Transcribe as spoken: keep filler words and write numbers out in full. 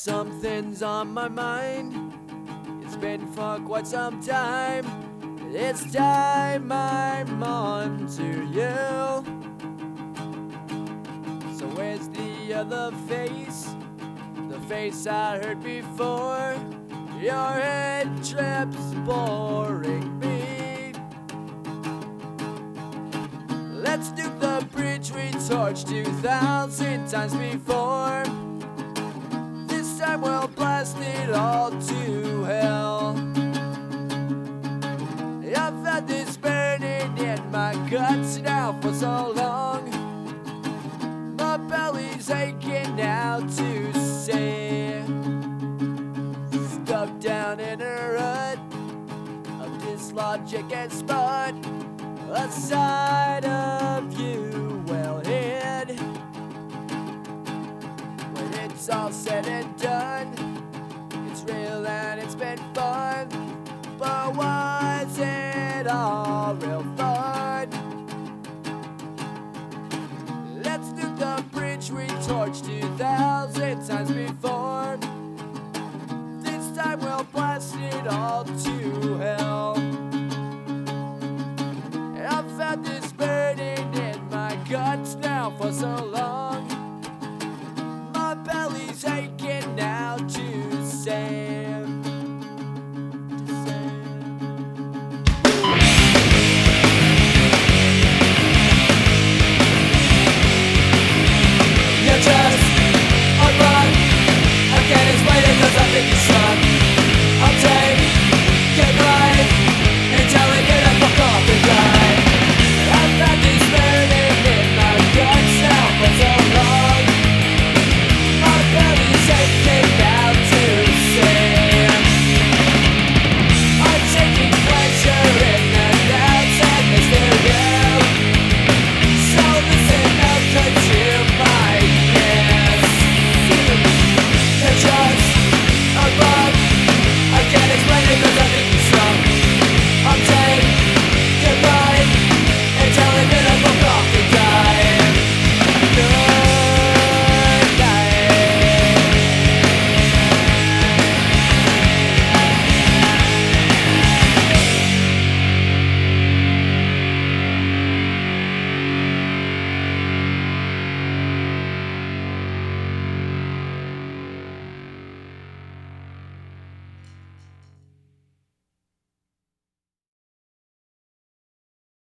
Something's on my mind. It's been for quite some time. It's time I'm on to you. So where's the other face? The face I heard before. Your head trips boring me. Let's do the bridge we torched two thousand times before. This time we'll blast it all to hell. I've had this burning in my guts now for so long. My belly's aching now to say. Stuck down in a rut of dislogic and spot. A side of you well hid. When it's all said and done,